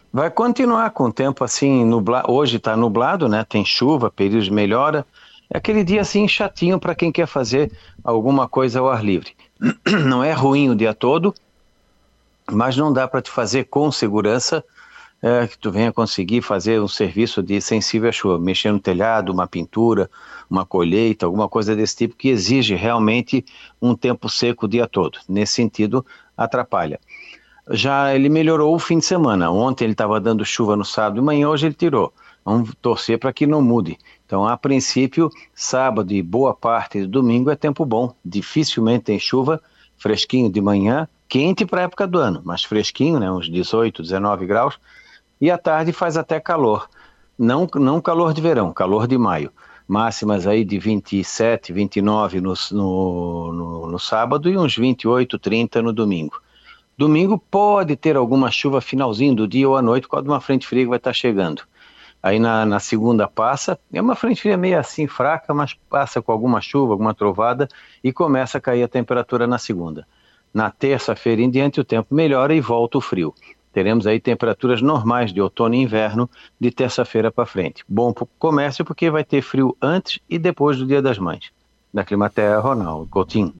Vai continuar com o tempo assim, hoje está nublado, né? Tem chuva, períodos de melhora. É aquele dia assim chatinho para quem quer fazer alguma coisa ao ar livre. Não é ruim o dia todo, mas não dá para te fazer com segurança que tu venha conseguir fazer um serviço de sensível à chuva, mexer no telhado, uma pintura, uma colheita, alguma coisa desse tipo que exige realmente um tempo seco o dia todo. Nesse sentido, atrapalha. Já ele melhorou o fim de semana. Ontem ele estava dando chuva no sábado de manhã, hoje ele tirou. Vamos torcer para que não mude. Então, a princípio, sábado e boa parte do domingo é tempo bom. Dificilmente tem chuva, fresquinho de manhã, quente para a época do ano, mas fresquinho, né, uns 18, 19 graus. E à tarde faz até calor. Não calor de verão, calor de maio. Máximas aí de 27, 29 no sábado e uns 28, 30 no domingo. Domingo pode ter alguma chuva finalzinho do dia ou à noite, por causa de uma frente fria que vai estar chegando. Aí na segunda passa, é uma frente fria meio assim fraca, mas passa com alguma chuva, alguma trovada e começa a cair a temperatura na segunda. Na terça-feira em diante o tempo melhora e volta o frio. Teremos aí temperaturas normais de outono e inverno de terça-feira para frente. Bom para o comércio porque vai ter frio antes e depois do Dia das Mães. Da Climaterra, Ronaldo Coutinho.